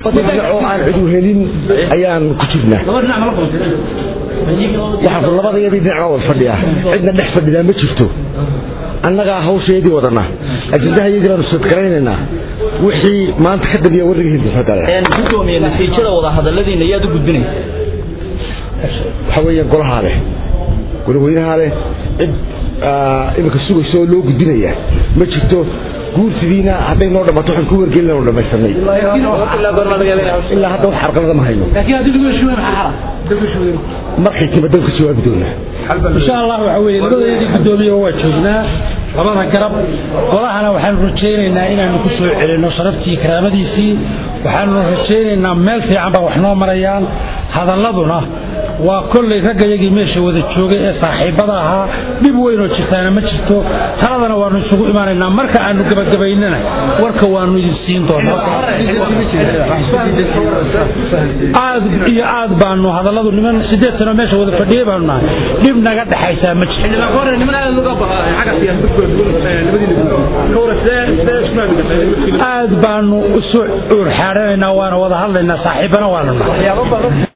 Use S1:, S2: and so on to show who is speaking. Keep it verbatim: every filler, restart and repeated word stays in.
S1: oo aan cid u helin ayaan ku jirnaa waxa labada yadii dhinac wada fadhiya cidna dhex fadhida ma jirto annaga hawsheedii wadana ajindahaydii baan soo qareynayna wixii maanta ka dambeeyay wariga hindisa kale
S2: een gudoomiye natiijada wada hadaladiina ayaa u gudbinaysa
S1: waxa weeyaan golaha leh golaha leh cid imika sugayso loo gudbinaya ma jirto guurtiina haday noo dhabato waxaan ku wargelin oo dhamaysanay ilaa hadda wax xarqalada ma hayno
S3: laakiin hadii lagu heshiiyo xara
S1: markii timadan ku soo abdoona
S3: insha Allah waxa weeye labadii gudoomiye waa joognaa labada garab golahana waxaan rajaynaynaa inaan ku soo celino sharaftii karaamadiisii waxaan rajaynaynaa meel fiican baa wax noo marayaan hadaladuna waa kulli ragayagii meesha wada joogay ee saaxiibada ahaa dib weyn oo jirtaana ma jirto taladana waanu isugu imaanaynaa marka aanu gabagabaynana warka waanu idin siin doonaa aad iyo aad baanu hadaladu niman sideed sano meesha wada fadhiyay baanu nahay dib naga dhaxaysa ma jirto aad baanu isu urxaaranaynaa waana wada hadlaynaa saaxiibana waanu nahay